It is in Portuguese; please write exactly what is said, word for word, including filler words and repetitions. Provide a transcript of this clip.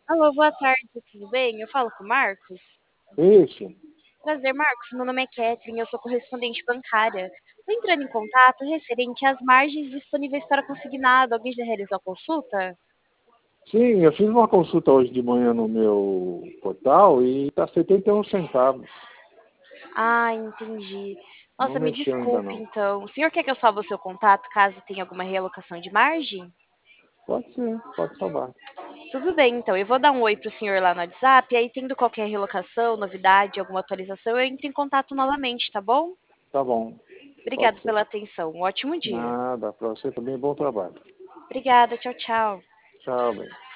Alô, boa tarde, tudo bem? Eu falo com o Marcos? Isso. Prazer, Marcos. Meu nome é Catherine, eu sou correspondente bancária. Estou entrando em contato referente às margens disponíveis para consignado. Alguém já realizou a consulta? Sim, eu fiz uma consulta hoje de manhã no meu portal e está setenta e um centavos. Ah, entendi. Não Nossa, me mexeu ainda desculpe, não. então. O senhor quer que eu salve o seu contato caso tenha alguma realocação de margem? Pode ser, pode salvar. Tudo bem, então. Eu vou dar um oi para o senhor lá no WhatsApp, e aí, tendo qualquer relocação, novidade, alguma atualização, eu entro em contato novamente, tá bom? Tá bom, Obrigada pode ser. pela atenção. Um ótimo dia. Nada, para você também bom trabalho. Obrigada, tchau, tchau. Tchau, bem.